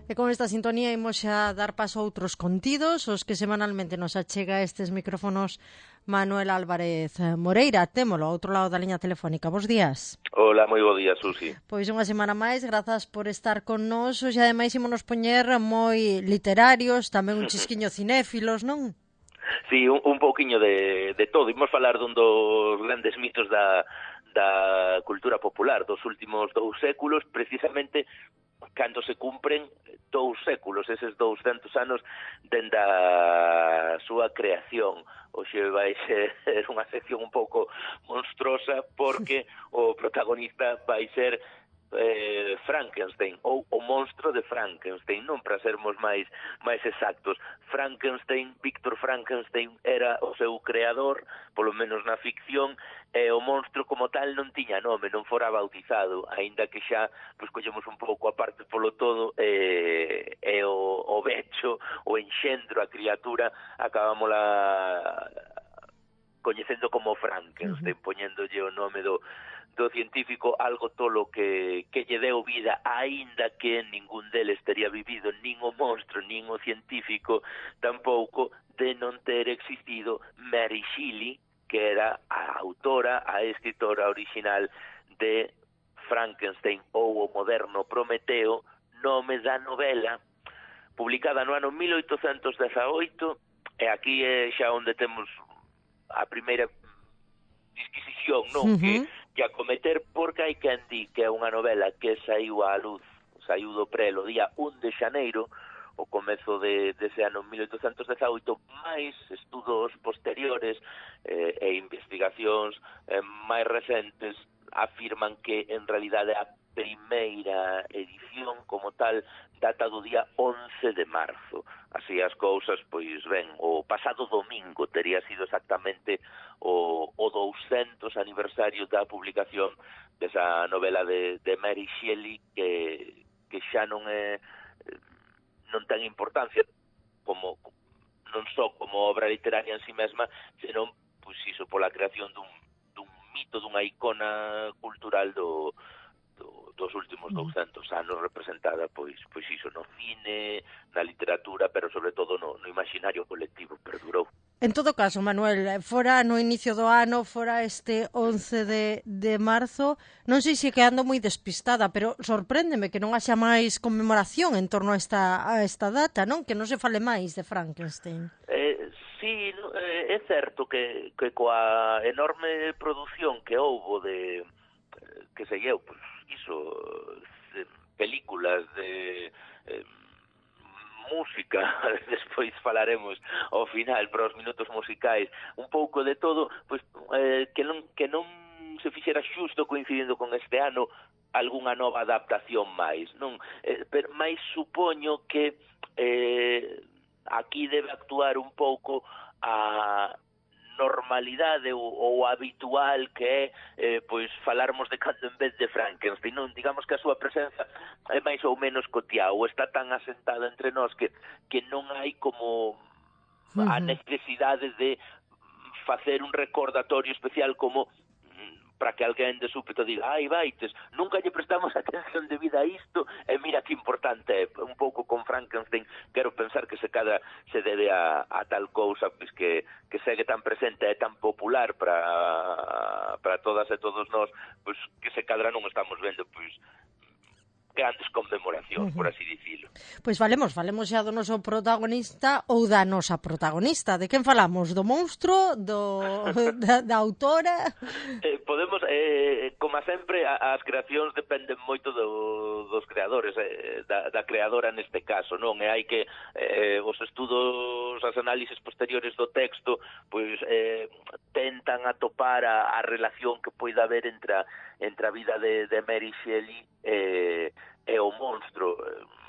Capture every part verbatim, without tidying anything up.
E con esta sintonía imos xa dar paso a outros contidos, os que semanalmente nos achega estes micrófonos Manuel Álvarez Moreira. Témolo ao outro lado da liña telefónica. Bos días. Hola, moi bo día, Susi. Pois unha semana máis, grazas por estar con nos. E ademais ímonos poñer moi literarios, tamén un chisquiño cinéfilos, non? Sí, un, un pouquiño de, de todo. Imos falar dun dos grandes mitos da, da cultura popular dos últimos dous séculos, precisamente cando se cumpren dous séculos, eses douscentos anos dende a súa creación. Hoxe vai ser unha sección un pouco monstruosa porque o protagonista vai ser eh, Frankenstein, ou o monstro de Frankenstein, non para sermos máis máis exactos. Frankenstein, Víctor Frankenstein era o seu creador, polo menos na ficción, e o monstro como tal non tiña nome, non fora bautizado, aínda que xa pois collemos un pouco aparte polo todo, e, e o, o becho, o enxendro, a criatura, acabámola coñecendo como Frankenstein, poñéndolle o nome do do científico, algo tolo que, que lle deu vida, aínda que ningún deles teria vivido, nin o monstro, nin o científico, tampouco de non ter existido Mary Shelley, que era a autora, a escritora original de Frankenstein, ou o moderno Prometeo, nome da novela, publicada no ano mil oitocentos dezaoito, e aquí é xa onde temos a primeira disquisición, non? Uh-huh. que, que acometer, porque hai quen di que é unha novela que saiu á luz, saiu do prelo día un de xaneiro, o comezo de, dese ano mil oitocentos dezaoito, máis estudos posteriores eh, e investigacións eh, máis recentes afirman que en realidade a primeira edición como tal data do día once de marzo. Así as cousas, pois ben, o pasado domingo tería sido exactamente o, o douscentos aniversario da publicación desa novela de, de Mary Shelley, que, que xa non é non ten importancia como non só como obra literaria en si mesma, senón pois iso pola creación dun, dun mito, dunha icona cultural do Do, dos últimos douscentos anos, representada pois pois iso no cine, na literatura, pero sobre todo no, no imaginario colectivo, perdurou. En todo caso, Manuel, fora no inicio do ano, fora este once de, de marzo, non sei se que ando moi despistada, pero sorpréndeme que non haxa máis conmemoración en torno a esta, a esta data, non? Que non se fale máis de Frankenstein. Eh, sí, eh, é certo que, que coa enorme produción que houbo de que segueu, pois, iso, de películas, de eh, música, despois falaremos ao final para os minutos musicais, un pouco de todo, pois eh, que non que non se fixera xusto coincidindo con este ano algunha nova adaptación máis, non? Eh, pero máis supoño que eh, aquí debe actuar un pouco a normalidade ou, ou habitual que é eh, pois falarmos de cando en vez de Frankenstein, non? Digamos que a súa presenza é máis ou menos cotiá, ou está tan asentada entre nós que, que non hai como uh-huh. a necesidade de facer un recordatorio especial como para que alguén de súpeto diga, ai, vaites, nunca lle prestamos atención debida a isto, e mira que importante é. Un pouco con Frankenstein, quero pensar que se cada se debe a, a tal cousa pois que, que segue tan presente e tan popular para para todas e todos nós, pois que se cadra non estamos vendo pois grandes conmemoracións, uh-huh. por así dicilo. Pois falemos, falemos xa do noso protagonista ou da nosa protagonista. De quen falamos? Do monstro? Do, da, da autora? Eh, podemos, eh, como sempre, as creacións dependen moito do, dos creadores, eh, da, da creadora neste caso, non? E hai que, eh, os estudos, as análises posteriores do texto, pois eh, tentan atopar a, a relación que poida haber entre a, entre a vida de, de Mary Shelley e, e o monstro.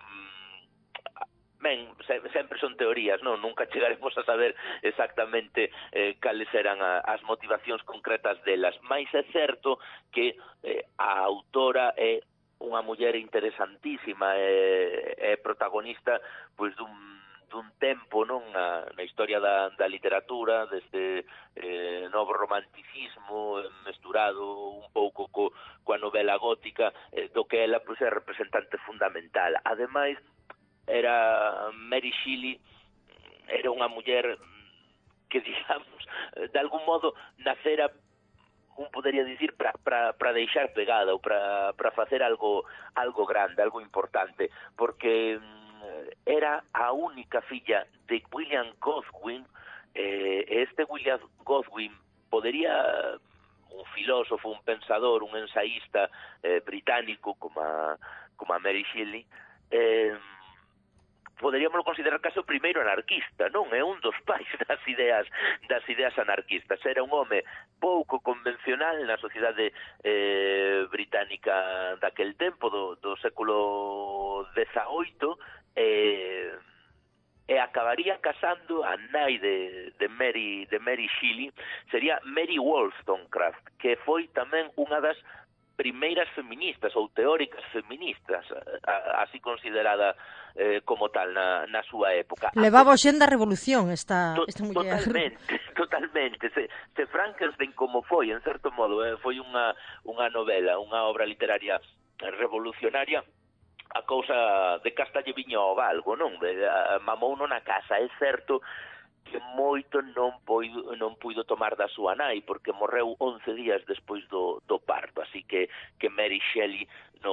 Ben, sempre son teorías, non? Nunca chegaremos a saber exactamente eh, cales eran a, as motivacións concretas delas. Mais é certo que eh, a autora é unha muller interesantísima, é, é protagonista pois dun dun tempo, non, na, na historia da, da literatura, deste eh, novo romanticismo mesturado un pouco co, coa novela gótica, eh, do que ela pois, é representante fundamental. Ademais, era Mary Shelley era unha muller que, digamos, de algún modo nacera, un podería dicir, para deixar pegada ou para facer algo algo grande, algo importante, porque era a única filla de William Godwin. eh, este William Godwin podería, un filósofo, un pensador, un ensaísta eh, británico como a, como a Mary Shelley, eh, poderíamos considerar case o primeiro anarquista, non? É un dos pais das ideas das ideas anarquistas. Era un home pouco convencional na sociedade eh, británica daquel tempo, do, do século dezaoito, e, e acabaría casando a nai de, de Mary de Mary Shelley, sería Mary Wollstonecraft, que foi tamén unha das primeiras feministas ou teóricas feministas, así considerada eh, como tal na, na súa época. Levaba o xen da revolución esta, to, esta muller. Totalmente, totalmente. Se, se Frankenstein como foi, en certo modo, eh, foi unha, unha novela, unha obra literaria revolucionaria, a cousa de Castalle viña ao valgo, non? Mamouno na casa, é certo que moito non puido, non puido tomar da súa nai, porque morreu once días despois do, do parto, así que, que Mary Shelley non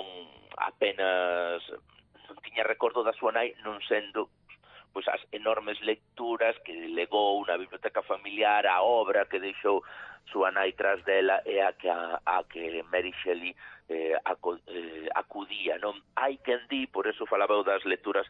apenas non tiña recordo da súa nai, non sendo pois as enormes lecturas que legou na biblioteca familiar, a obra que deixou súa nai tras dela e a que, a, a que Mary Shelley eh, acu, eh, acudía, non? Hai quen di, por eso falaba das lecturas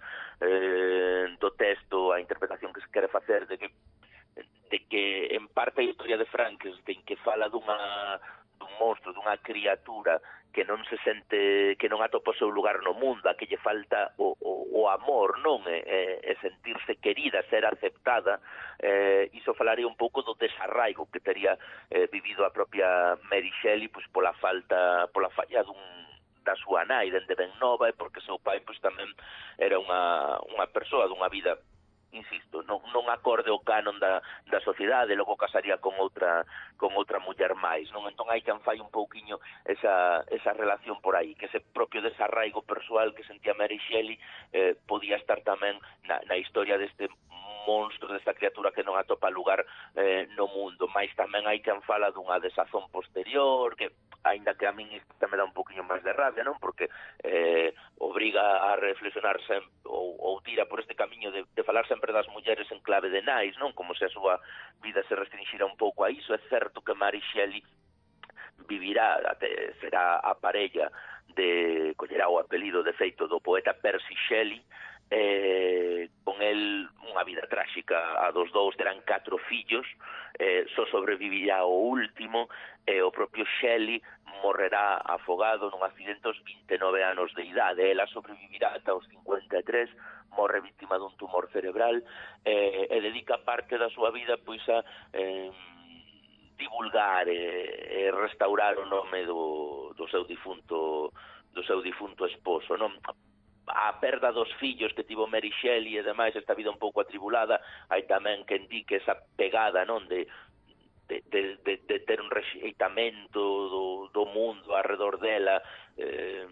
eh, do texto, a interpretación que se quere facer de que de que en parte a historia de Frankenstein, que fala dunha dun monstro, dunha criatura que non se sente, que non atopa o seu lugar no mundo, a que lle falta o, o, o amor, non? E, e sentirse querida, ser aceptada, eh, iso falaría un pouco do desarraigo que tería eh, vivido a propia Mary Shelley, pois pola falta, pola falla dun da súa nai, dende ben nova, e porque seu pai pois tamén era unha, unha persoa dunha vida, insisto, non, non acorde ao canon da, da sociedade, logo casaría con outra con outra muller máis, non? Entón hai quen fai un pouquiño esa, esa relación por aí, que ese propio desarraigo persoal que sentía Mary Shelley eh, podía estar tamén na, na historia deste monstro, desta criatura que non atopa lugar eh, no mundo, máis tamén hai quen fala dunha desazón posterior, que aínda que a min isto me dá un poquinho máis de rabia, non? Porque eh, obriga a reflexionar sempre, ou, ou tira por este camiño de, de falar sempre das mulleres en clave de nais, non? Como se a súa vida se restringira un pouco a iso. É certo que Mary Shelley vivirá, até será a parella de, collerá o apelido de feito do poeta Percy Shelley, eh, con el unha vida tráxica a dos dous, terán catro fillos, eh, só sobrevivirá o último, e eh, o propio Shelley morrerá afogado nun accidente aos vinte e nove anos de idade. Ela sobrevivirá ata os cincuenta e tres, morre víctima dun tumor cerebral, eh, e dedica parte da súa vida pois a eh, divulgar e, e restaurar o nome do, do seu difunto do seu difunto esposo, non? A perda dos fillos que tivo Mary Shelley e demais, esta vida un pouco atribulada, hai tamén que indique esa pegada, non, de de, de, de, de ter un rexeitamento do, do mundo alrededor dela, eh,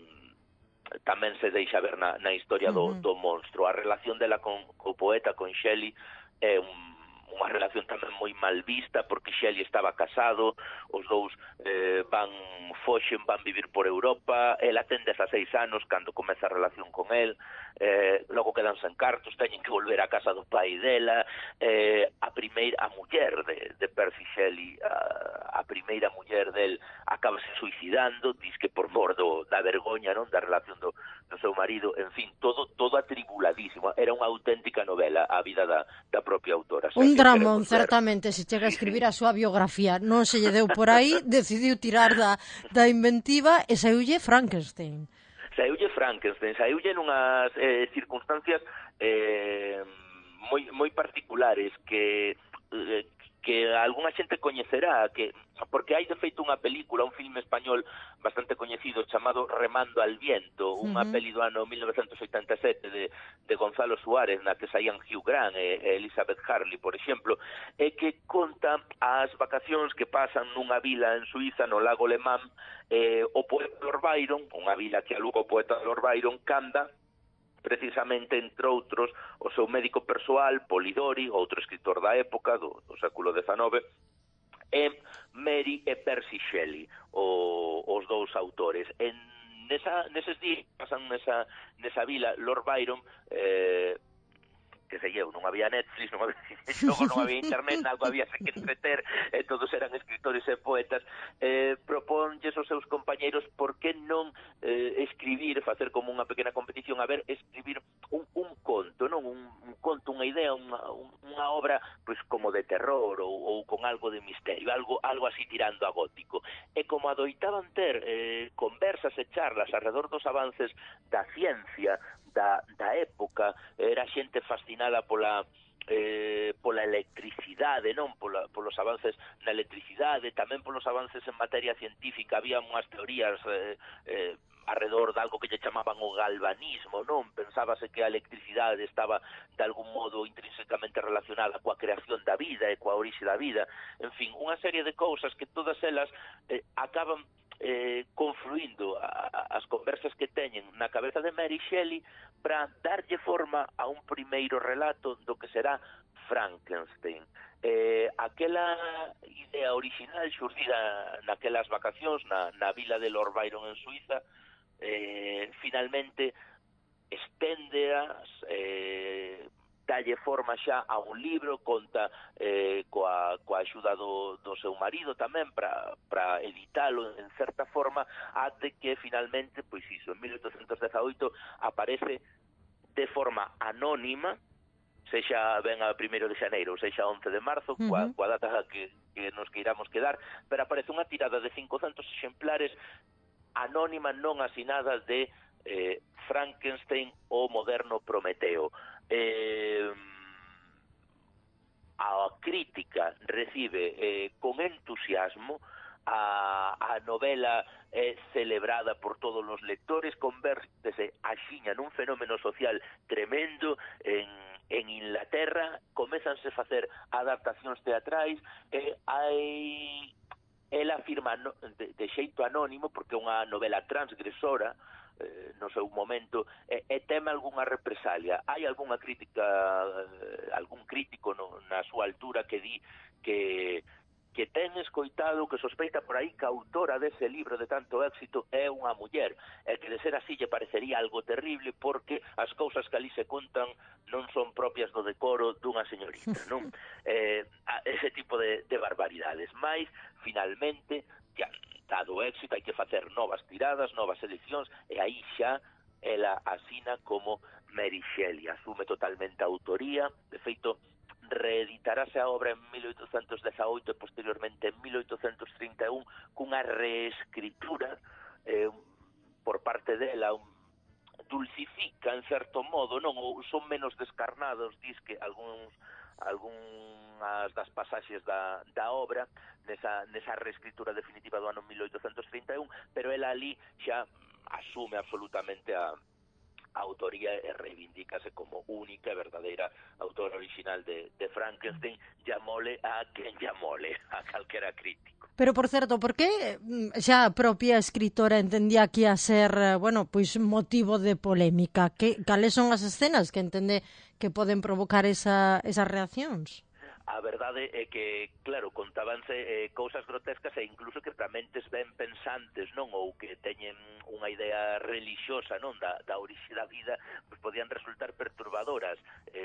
tamén se deixa ver na, na historia do, do monstro. A relación dela con o poeta, con Shelley, é un unha relación tamén moi mal vista, porque Shelley estaba casado, os dous eh, van foxen, van vivir por Europa, ela ten dezaseis anos cando comeza a relación con el, eh, logo quedan sen cartos, teñen que volver a casa do pai dela, eh, a primeira, a muller de, de Percy Shelley, a, a primeira muller del acaba se suicidando, diz que por mor do, da vergoña, non, da relación do, do seu marido, en fin, todo todo atribuladísimo, era unha auténtica novela a vida da, da propia autora. Un dramón, certamente, se chega a escribir a súa biografía. Non se lle deu por aí, decidiu tirar da, da inventiva e saiulle Frankenstein. Saiulle Frankenstein, saiulle nunhas eh, circunstancias eh, moi, moi particulares que... Eh, que algunha xente coñecerá, que porque hai de feito unha película, un filme español bastante coñecido chamado Remando al viento, unha uh -huh. peli do ano mil novecentos oitenta e sete de, de Gonzalo Suárez, na que saían Hugh Grant e, e Elizabeth Harley, por exemplo, e que conta as vacacións que pasan nunha vila en Suiza, no lago Le Mans, eh, o poeta Lord Byron, unha vila que aluga o poeta Lord Byron, canda precisamente, entre outros, o seu médico persoal, Polidori, outro escritor da época, do, do século dezenove, e Mary e Percy Shelley, o, os dous autores. En nesa, neses días pasan nesa, nesa vila, Lord Byron, eh, que sei eu, non había Netflix, non había, logo non había internet, algo había que entreter, e todos eran escritores e poetas, eh, proponlles aos seus compañeiros por que non eh, escribir, facer como unha pequena competición, a ver, escribir un, un conto, non un, un conto, unha idea, unha, unha obra pois como de terror ou, ou con algo de misterio, algo algo así tirando a gótico. E como adoitaban ter eh, conversas e charlas alrededor dos avances da ciencia, Da, da época, era xente fascinada pola eh, pola electricidade, non? Pola, polos avances na electricidade, tamén polos avances en materia científica. Había unhas teorías eh, eh, alrededor de algo que lle chamaban o galvanismo, non? Pensábase que a electricidade estaba de algún modo intrínsecamente relacionada coa creación da vida e coa orixe da vida. En fin, unha serie de cousas que todas elas eh, acaban eh, confluindo a, a, as conversas que teñen na cabeza de Mary Shelley para darlle forma a un primeiro relato do que será Frankenstein. Eh, aquela idea original xurdida naquelas vacacións na, na vila de Lord Byron en Suiza, eh, finalmente esténdeas, eh, dalle forma xa a un libro, conta eh, coa, coa axuda do, do seu marido tamén para editalo en certa forma, até que finalmente, pois iso, en mil oitocentos dezaoito aparece de forma anónima, sexa ben a primeiro de xaneiro ou sexa a once de marzo, uh-huh. coa, coa data que, que nos queiramos quedar, pero aparece unha tirada de cincocentos exemplares anónima non asinada de eh, Frankenstein, o moderno Prometeo. Eh, a crítica recibe eh, con entusiasmo, a, a novela é celebrada por todos os lectores, convértese axiña nun fenómeno social tremendo en, en Inglaterra, comezanse a facer adaptacións teatrais, e hai, ela afirma no, de, de xeito anónimo, porque é unha novela transgresora, Eh, no seu momento, e, e teme algunha represalia. Hai algunha crítica, eh, algún crítico no, na súa altura que di que que ten escoitado, que sospeita por aí que a autora dese libro de tanto éxito é unha muller, e que de ser así lle parecería algo terrible, porque as cousas que ali se contan non son propias do decoro dunha señorita, non? Eh, ese tipo de, de barbaridades. Mais, finalmente, ya, dado o éxito, hai que facer novas tiradas, novas edicións, e aí xa ela asina como Mary Shelley, asume totalmente a autoría. De feito, reeditarase a obra en mil oitocentos dezaoito e posteriormente en mil oitocentos trinta e un cunha reescritura eh, por parte dela, un, dulcifica en certo modo, non? Ou son menos descarnados, dis que algúns algunhas das pasaxes da, da obra nesa, nesa reescritura definitiva do ano mil oitocentos trinta e un, pero ela ali xa asume absolutamente a a autoría e reivindícase como única e verdadeira autora original de, de Frankenstein, llamole a quen llamole, a calquera crítico. Pero, por certo, por que xa a propia escritora entendía que ia ser, bueno, pois motivo de polémica? Que, cales son as escenas que entende que poden provocar esa, esas reaccións? A verdade é que, claro, contábanse eh, cousas grotescas e incluso que para mentes ben pensantes, non? Ou que teñen unha idea religiosa, non? Da, da orixe da vida, pois podían resultar perturbadoras.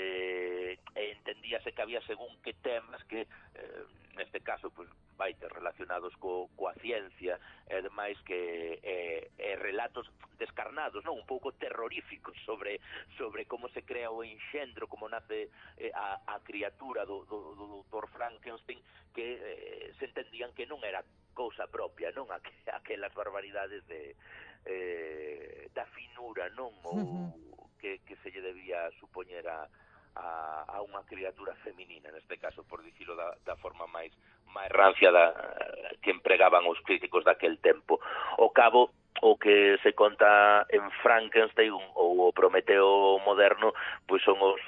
Eh, e entendíase que había según que temas que, eh, neste caso, pois, vai ter relacionados co, coa ciencia, e ademais que eh, eh, relatos descarnados, non? Un pouco terroríficos sobre sobre como se crea o enxendro, como nace eh, a, a criatura do, do, do doutor Frankenstein, que eh, se entendían que non era cousa propia, non? Aqu aquelas barbaridades de eh, da finura, non? Ou que, que se lle debía supoñer a a, a unha criatura feminina, neste caso, por dicilo da, da forma máis máis rancia da, que empregaban os críticos daquel tempo. O cabo, o que se conta en Frankenstein ou o Prometeo moderno, pois son os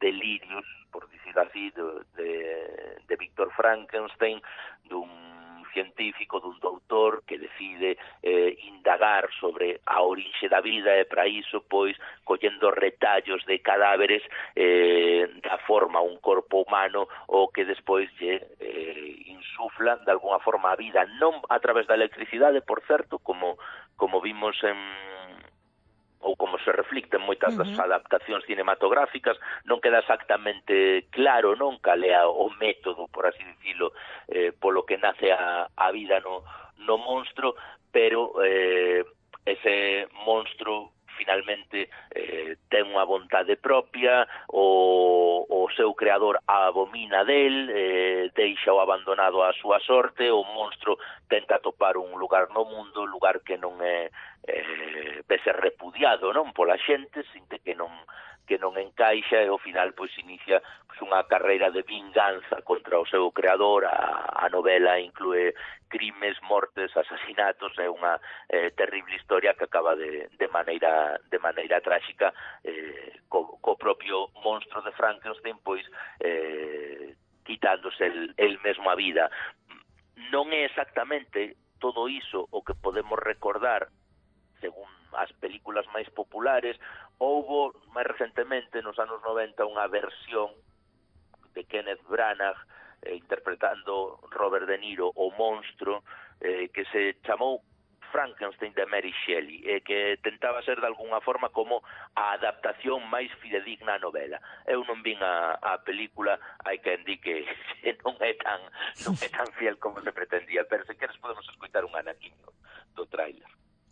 delirios, por dicilo así, de, de, de Víctor Frankenstein, dun científico, dun doutor que decide eh, indagar sobre a orixe da vida e para iso, pois, collendo retallos de cadáveres eh, da forma a un corpo humano o que despois lle eh, insufla de alguna forma a vida, non a través da electricidade, por certo, como, como vimos en ou como se reflicte en moitas das Uh-huh. adaptacións cinematográficas, non queda exactamente claro, non, cal é o método, por así dicilo, eh, polo que nace a, a vida no, no monstro, pero eh, ese monstro finalmente eh, ten unha vontade propia, o, o seu creador abomina del, eh, deixa o abandonado á súa sorte, o monstro tenta atopar un lugar no mundo, lugar que non é eh, vese repudiado, non, pola xente, sinte que non que non encaixa, e ao final pois inicia pois, unha carreira de vinganza contra o seu creador. A, a novela inclúe crimes, mortes, asasinatos, é unha eh, terrible historia que acaba de, de maneira de maneira tráxica eh, co, co propio monstro de Frankenstein pois eh, quitándose el, el mesmo a vida. Non é exactamente todo iso o que podemos recordar según as películas máis populares. Houbo máis recentemente nos anos noventa unha versión de Kenneth Branagh eh, interpretando Robert De Niro o monstro eh, que se chamou Frankenstein de Mary Shelley, e eh, que tentaba ser de alguna forma como a adaptación máis fidedigna á novela. Eu non vin a, a película, hai que indique que non é tan non é tan fiel como se pretendía, pero se queres podemos escoitar un anaquiño do tráiler.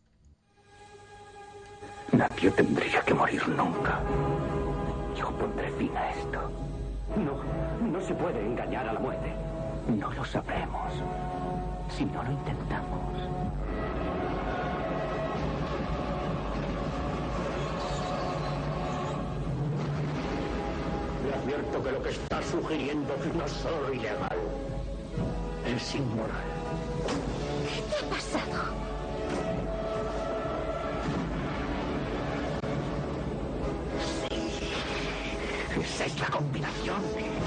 Nadie tendría que morir nunca. Yo pondré fin a esto. No, no se puede engañar a la muerte. No lo sabremos si no lo intentamos. Le advierto que lo que está sugiriendo no es solo ilegal, es inmoral. ¿Qué te ha pasado? Esa es la combinación.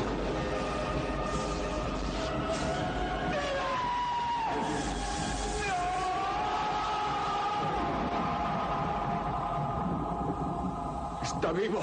Está vivo.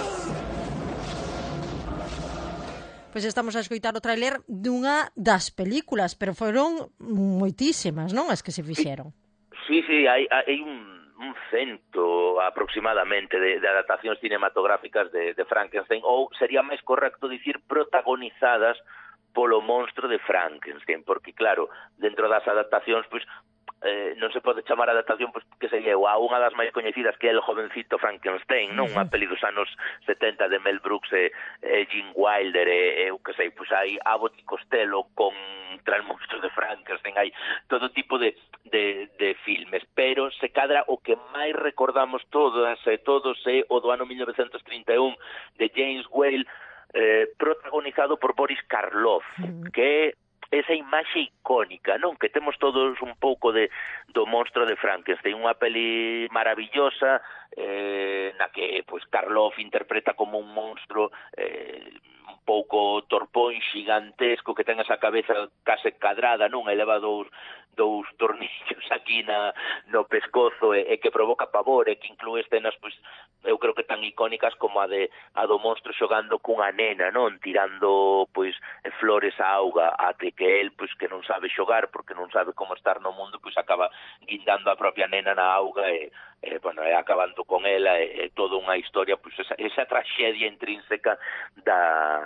Pois estamos a escoitar o tráiler dunha das películas, pero foron moitísimas, non, as que se fixeron. Sí, sí, hai, hai un un cento aproximadamente de, de adaptacións cinematográficas de, de Frankenstein, ou sería máis correcto dicir protagonizadas polo monstro de Frankenstein, porque claro, dentro das adaptacións, pois, eh, non se pode chamar adaptación, pois, que se lleva a unha das máis coñecidas, que é El jovencito Frankenstein, non? Unha peli dos anos setenta de Mel Brooks e, e Gene Wilder, e, e o que sei, pois hai Abbott e Costello con el monstro de Frankenstein, hai todo tipo de, de, de filmes, pero se cadra o que máis recordamos todas e todos é o do ano mil novecentos trinta e un de James Whale, eh, protagonizado por Boris Karloff, que é esa imaxe icónica, non? Que temos todos un pouco de do monstro de Frankenstein, unha peli maravillosa eh, na que pois Karloff interpreta como un monstro eh, un pouco torpón, xigantesco, que ten esa cabeza case cadrada, non? Eleva dous, dous tornillos aquí na, no pescozo e, e que provoca pavor, e que inclúe escenas, pois, eu creo que tan icónicas como a de a do monstro xogando cunha nena, non? Tirando, pois, flores á auga, até que el, pois, que non sabe xogar, porque non sabe como estar no mundo, pois acaba guindando a propia nena na auga e, e bueno, e acabando con ela, e, e toda unha historia, pois, esa, esa traxedia intrínseca da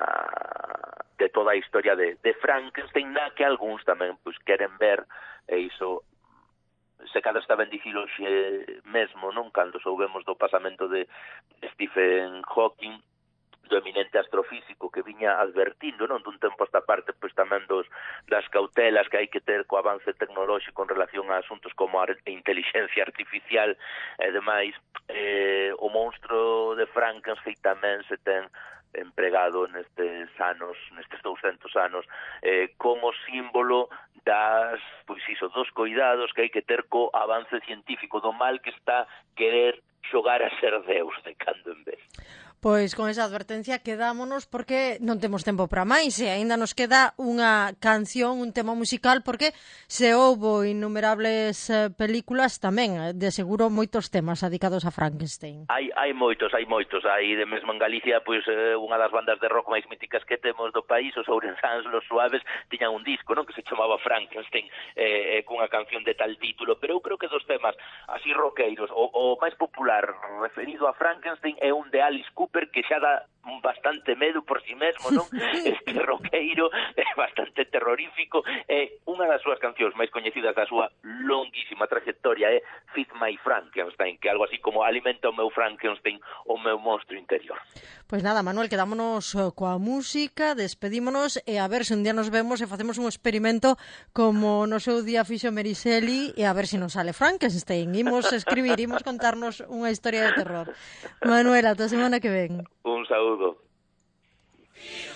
de toda a historia de, de Frankenstein, na que algúns tamén, pois, queren ver, e iso se cada está ben dicilo xe mesmo, non? Cando soubemos do pasamento de Stephen Hawking, do eminente astrofísico, que viña advertindo, non, dun tempo esta parte, pois tamén dos, das cautelas que hai que ter co avance tecnolóxico en relación a asuntos como a inteligencia artificial e demais. Eh, o monstro de Frankenstein tamén se ten empregado nestes anos, nestes douscentos anos, eh, como símbolo das, pois iso, dos coidados que hai que ter co avance científico, do mal que está querer xogar a ser Deus de cando en vez. Pois con esa advertencia quedámonos porque non temos tempo para máis e aínda nos queda unha canción, un tema musical, porque se houbo innumerables eh, películas tamén, de seguro moitos temas dedicados a Frankenstein. Hai, hai moitos, hai moitos. Hai de mesmo en Galicia, pois eh, unha das bandas de rock máis míticas que temos do país, os ourensáns, Los Suaves, tiñan un disco, non, que se chamaba Frankenstein, eh, eh, cunha canción de tal título, pero eu creo que dos temas así roqueiros, o, o máis popular referido a Frankenstein é un de Alice Cooper, que xa dá bastante medo por si mesmo, non? Este roqueiro é bastante terrorífico, é unha das súas cancións máis coñecidas da súa longuísima trayectoria é Feed My Frankenstein, que é algo así como alimenta o meu Frankenstein, o meu monstro interior. Pois nada, Manuel, quedámonos coa música, despedímonos e a ver se un día nos vemos e facemos un experimento como no seu día fixo Meriseli e a ver se nos sale Frankenstein. Imos escribir, imos contarnos unha historia de terror. Manuel, ata a semana que ven. Un saúdo.